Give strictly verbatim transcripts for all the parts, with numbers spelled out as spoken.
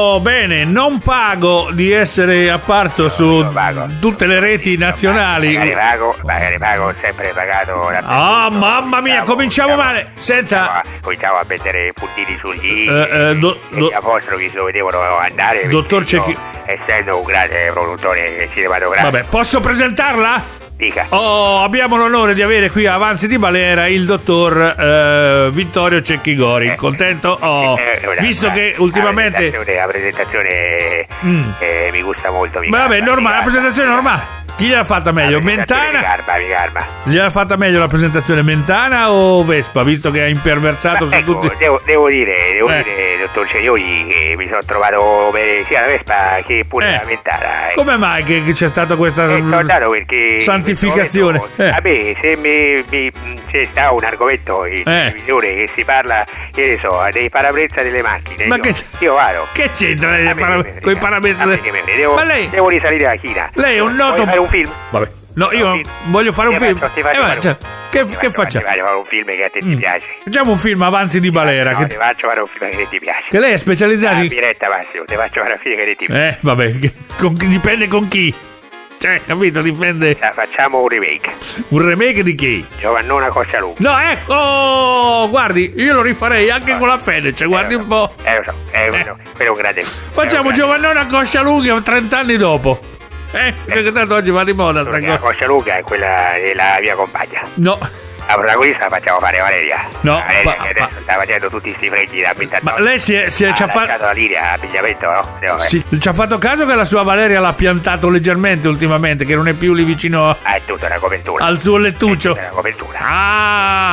Oh, bene, non pago di essere apparso su tutte le reti nazionali. Magari pago, magari pago, ho sempre pagato. Ah, oh, mamma mia, cominciamo male. Senta, cominciamo a mettere puntini sugli eh, eh, do, do, gli apostrofi dove devono andare. Dottor Cecchi, essendo un grande produttore cinematografico. Vabbè, posso presentarla? Dica. Oh, abbiamo l'onore di avere qui a Avanzi di Valera il dottor eh, Vittorio Cecchigori. Eh, Contento? Oh, eh, una, visto una, che ultimamente la presentazione, la presentazione mm. eh, mi gusta molto. Mi Vabbè, garba, normale, la presentazione è normale. Chi gliel'ha fatta meglio? Mentana? Mi garba, mi garba. Gliel'ha fatta meglio la presentazione Mentana o Vespa, visto che ha imperversato Ma su ecco, tutti? Devo, devo dire, devo eh. dire, dottor Cerioli, che mi sono trovato bene sia la Vespa che pure eh. la Mentana. Eh. Come mai che, che c'è stata questa eh, perché santificazione? Momento, eh. Vabbè, se mi, mi c'è sta un argomento in eh. televisione che si parla, che ne so, dei parabrezza delle macchine. Ma io, che io vado. Che c'entra con i parabrezza delle macchine? Devo, Ma lei devo risalire la china. Lei è un noto. Vuoi fare un film? Vabbè. No, io film. voglio fare un ti film. Faccio, ti faccio eh, fare cioè, un... che, ti che faccio, facciamo? Ti faccio fare un film che a te mm. ti piace. Facciamo un film Avanzi di Valera. No, che ti faccio fare un film che ti piace. Che lei è specializzato in in diretta, Massimo. Ti faccio fare un film che ti piace. Eh, vabbè, con, dipende con chi. Cioè, capito? Dipende. Facciamo un remake. Un remake di chi? Giovannona Coscialunga. No, ecco, oh, guardi, io lo rifarei anche oh. con la Fenech, guardi eh, un po'. Eh, lo so, è un, eh. quello è un grande. Facciamo un Giovannona Coscialunga trent'anni dopo. Eh, perché tanto oggi va di moda sta cosa. La Coscialunga è quella della mia compagna. No. La protagonista la facciamo fare Valeria. No. Valeria ma, che adesso ma, sta facendo tutti sti freddi da Ma lei si è, si è ha ci ha fatto la linea, abbigliamento, no? no sì, ci ha fatto caso che la sua Valeria l'ha piantato leggermente ultimamente, che non è più lì vicino ah, è tutta una copertura. Al suo lettuccio. È una copertura. Ah,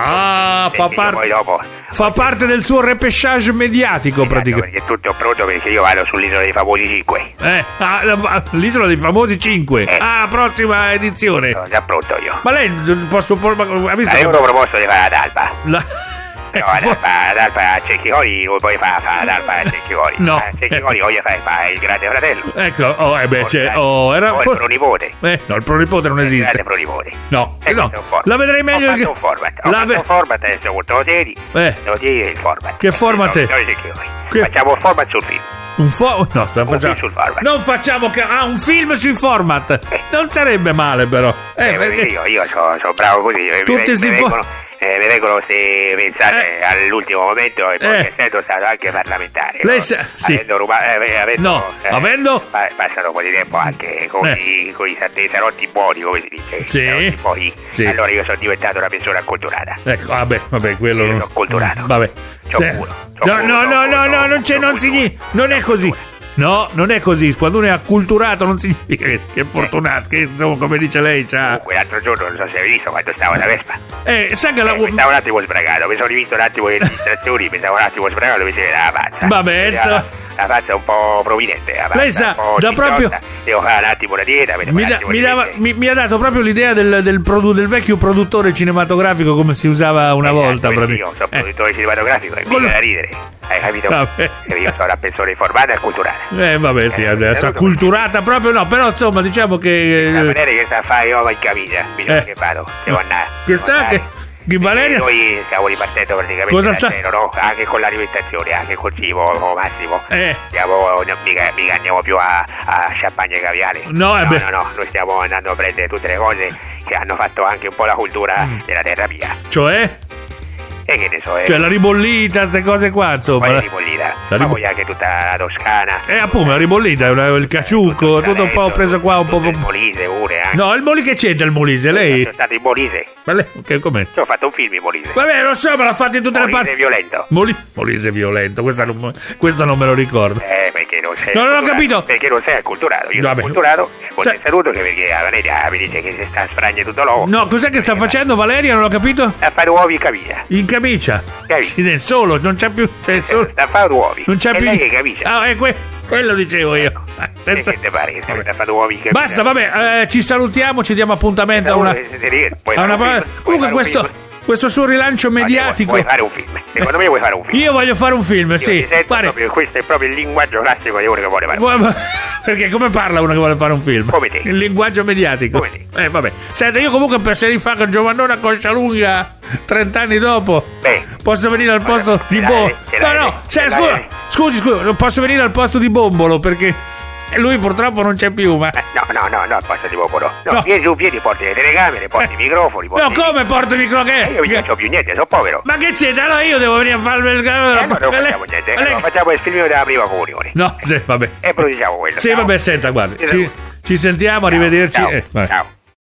ah fa parte. Poi dopo fa parte del suo repêchage mediatico, esatto, praticamente. Perché tutto è pronto perché io vado sull'isola dei famosi cinque. Eh, ah, l'isola dei famosi cinque. Eh. Ah, prossima edizione. Sono già pronto io. Ma lei posso ha visto? Ma io ho proposto di fare la talpa. La... No, la talpa a Cecchigori non puoi fare la talpa a Cecchigori. No. A Cecchigori voglio fare, fare il grande fratello. Ecco, oh, eh beh, c'è, oh, era o il pronipote. Eh, no, il pronipote non esiste. Il grande pronipote. No, eh, no. La vedrei meglio ho che... fatto un format. Ho la fatto ve... un format adesso molto seri. Eh. Devo dire il format. Che format è? Che... Facciamo un format sul film. Un fo... No, non un facciamo. Sul format. Non facciamo che ah, un film sui format. Eh. Non sarebbe male però. Eh, eh perché... Io, io sono so bravo così. Tutti mi, sti mi fo... vengono, eh, mi vengono se pensate eh. all'ultimo momento e poi eh. essendo stato anche parlamentare. Lei no? sa... sì. Avendo rubato, eh, avendo, no, eh, avendo pa- passato un po' di tempo anche con eh. i, con i sarotti buoni, come si dice. Sì. Buoni. Sì. Allora io sono diventato una persona acculturata. Ecco, vabbè, vabbè, quello io non... sono acculturato. Vabbè. C'ho Se... culo. No, no, no, no, no, non c'è, non si non è così. No, non è così. Quando uno è acculturato non significa che, che è fortunato, che insomma, come dice lei, c'ha... Comunque l'altro giorno, non so se hai visto, quando stavo alla Vespa. Eh, sa che la... Eh, mi stavo un attimo sbragato, mi sono rivisto un attimo le registrazioni, mi stavo un attimo sbragato, mi si vede la faccia. Vabbè, la, la faccia è un po' prominente, la lei sa, da proprio... Devo fare un attimo la dieta, mi, da, mi, dava, mi, mi ha dato proprio l'idea del, del, produ, del vecchio produttore cinematografico come si usava una eh, volta. Io sono eh. produttore cinematografico e Quello... mi da ridere. Hai capito? Vabbè. Io sono una persona informata e culturale. Eh vabbè sì, adesso acculturata proprio no, però insomma diciamo che... La maniera che sta a fare io in camicia, bisogna eh. che vado, devo andare. Che sta che... Che Valeria... Noi stiamo ripartendo praticamente cosa da sta... zero, no? Anche con l'alimentazione, anche col cibo, oh, Massimo. Eh. Stiamo, no, mica, mica andiamo più a, a champagne e caviale. No, eh no, beh. no, no, noi stiamo andando a prendere tutte le cose che hanno fatto anche un po' la cultura mm. della terra mia. Cioè? E che ne so, eh. Cioè la ribollita, queste cose qua, insomma. Quale ribollita? La Ma rib... poi anche tutta la Toscana. Eh appunto, la ribollita, il caciucco, tutto, tutto un po' preso qua, un po'... Il Molise pure, anche. No, il Molise, che c'entra il Molise, lei? Sono stato in Molise. Ma lei, che com'è? Io ho fatto un film in Molise. Vabbè, lo so, me l'ha fatto in tutte Molise le parti. violento. Moli... Molise violento, questa non, questa non me lo ricordo. Eh, perché non sei... No, non ho capito. Perché non sei acculturato. Io Vabbè. sono acculturato. Poi Sa... ti saluto che perché la Valeria mi dice che si sta spragne tutto l'uovo. No, cos'è che sta facendo Valeria? Non ho capito. A fare uovi in camicia. In camicia? Capito? Nel solo, non c'è più... Cioè, solo... Sta a fare uovi. Non c'è e più... lei che camicia. Ah, è que... quello dicevo io. Senza... Che te pare che sta a fare uovi in camicia? Basta, vabbè, eh, ci salutiamo, ci diamo appuntamento a una... A una... Un Comunque questo... Questo suo rilancio mediatico. Vuoi fare un film? Secondo me vuoi fare un film. Io voglio fare un film, Io sì. Proprio, questo è proprio il linguaggio classico di uno che vuole fare un film. Perché come parla uno che vuole fare un film? Come te. Il linguaggio mediatico. Come te. Eh, vabbè. Senta, io comunque per se rifà con Giovannona Coscialunga trent'anni dopo. Beh. Posso venire al posto di Bo. No, no, cioè, scusa, Scusi, scusi, posso venire al posto di Bombolo perché lui purtroppo non c'è più, ma... Eh, no, no, no, no, al posto di Bombolo. No, No. vieni su, vieni, porti le telecamere, porti Eh. i microfoni, porti... No, come porto il microfono? Eh, io non c'ho più niente, sono povero. Ma che c'è? Allora io devo venire a farmi il... Eh, no, non facciamo niente, Ma lei- allora, facciamo il filmino della prima comunione. No, sì, vabbè. E produciamo quello. Sì, ciao. vabbè, senta, guarda, Sì, ci, ci sentiamo, ciao, arrivederci. Ciao, eh, vabbè. ciao.